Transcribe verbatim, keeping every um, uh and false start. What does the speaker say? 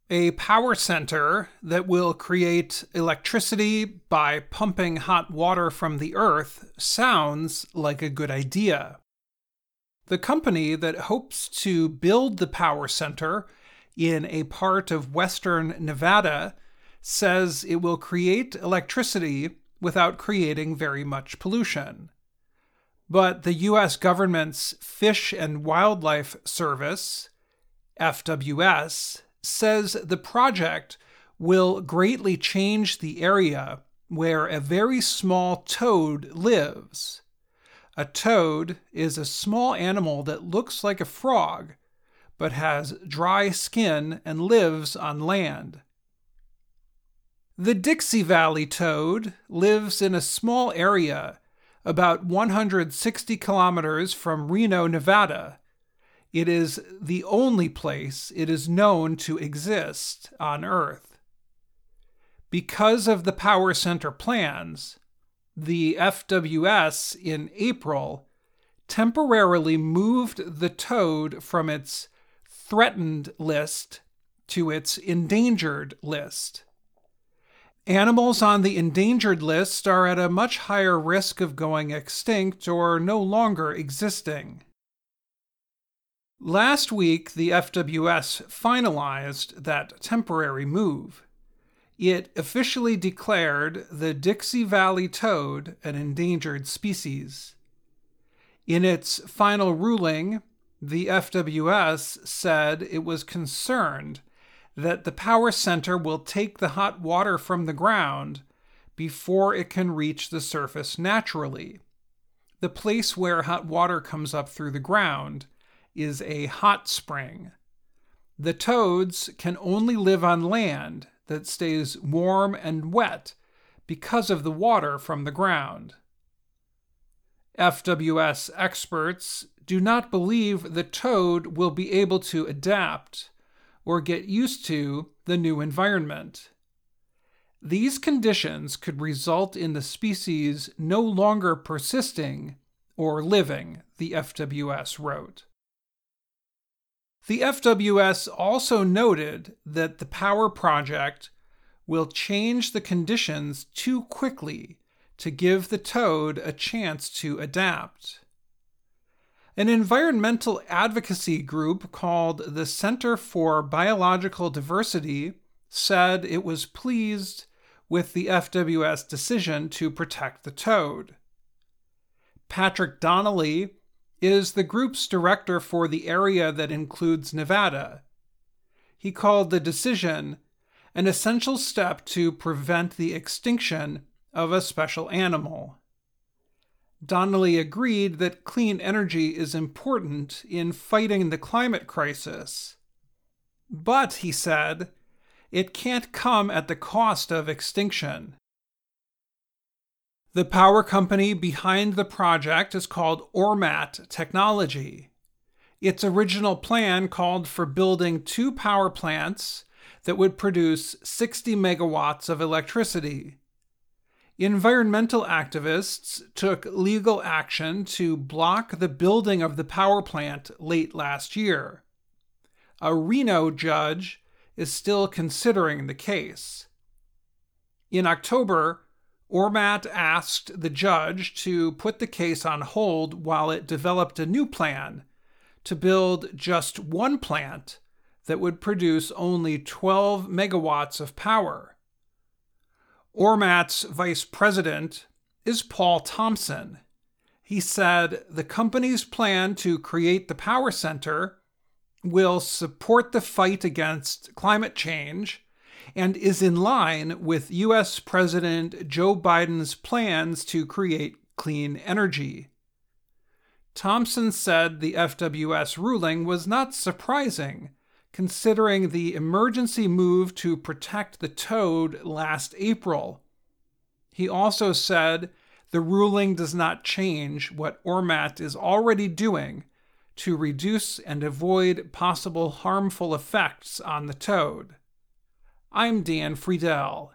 A power center that will create electricity by pumping hot water from the earth sounds like a good idea. The company that hopes to build the power center in a part of western Nevada says it will create electricity without creating very much pollution. But the U S government's Fish and Wildlife Service, F W S, says the project will greatly change the area where a very small toad lives. A toad is a small animal that looks like a frog, but has dry skin and lives on land. The Dixie Valley toad lives in a small area about one hundred sixty kilometers from Reno, Nevada. It is the only place it is known to exist on Earth. Because of the power center plans, the F W S in April temporarily moved the toad from its threatened list to its endangered list. Animals on the endangered list are at a much higher risk of going extinct or no longer existing. Last week, the F W S finalized that temporary move. It officially declared the Dixie Valley toad an endangered species. In its final ruling, the F W S said it was concerned that the power center will take the hot water from the ground before it can reach the surface naturally. The place where hot water comes up through the ground is a hot spring. The toads can only live on land that stays warm and wet because of the water from the ground. F W S experts do not believe the toad will be able to adapt or get used to the new environment. These conditions could result in the species no longer persisting or living, the F W S wrote. The F W S also noted that the power project will change the conditions too quickly to give the toad a chance to adapt. An environmental advocacy group called the Center for Biological Diversity said it was pleased with the F W S decision to protect the toad. Patrick Donnelly is the group's director for the area that includes Nevada. He called the decision an essential step to prevent the extinction of a special animal. Donnelly agreed that clean energy is important in fighting the climate crisis. But, he said, it can't come at the cost of extinction. The power company behind the project is called Ormat Technology. Its original plan called for building two power plants that would produce sixty megawatts of electricity. Environmental activists took legal action to block the building of the power plant late last year. A Reno judge is still considering the case. In October, Ormat asked the judge to put the case on hold while it developed a new plan to build just one plant that would produce only twelve megawatts of power. Ormat's vice president is Paul Thompson. He said the company's plan to create the power center will support the fight against climate change and is in line with U S President Joe Biden's plans to create clean energy. Thompson said the F W S ruling was not surprising, considering the emergency move to protect the toad last April. He also said the ruling does not change what Ormat is already doing to reduce and avoid possible harmful effects on the toad. I'm Dan Friedel.